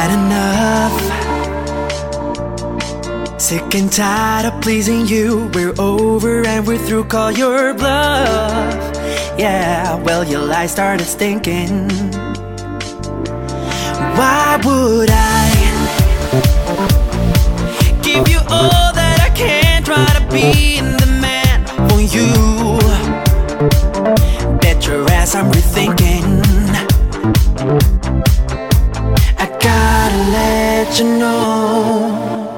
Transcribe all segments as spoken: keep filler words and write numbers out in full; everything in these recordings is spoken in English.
had enough. Sick and tired of pleasing you. We're over and we're through, call your bluff. Yeah, well your lies started stinking. Why would I give you all that I can? Try to be the man for you. Bet your ass I'm rethinking. I gotta let you know.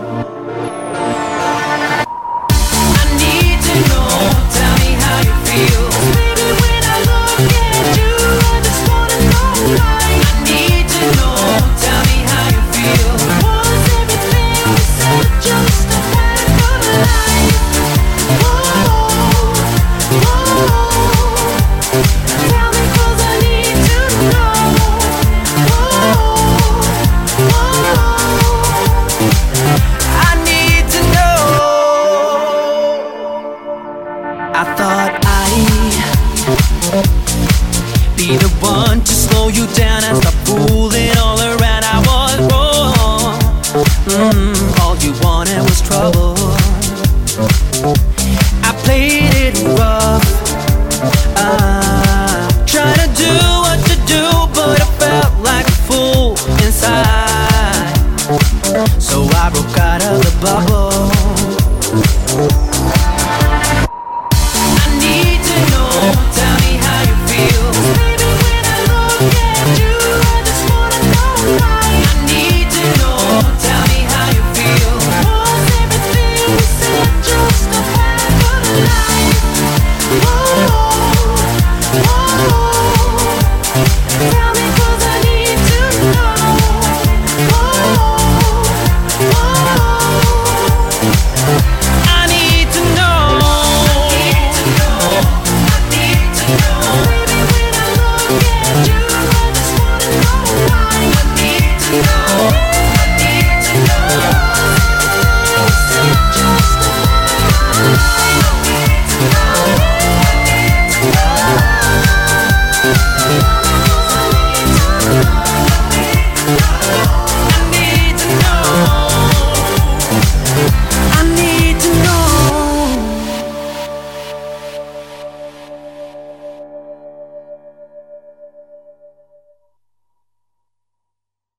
I thought I'd be the one to slow you down and stop fooling all around. I was wrong. Mm,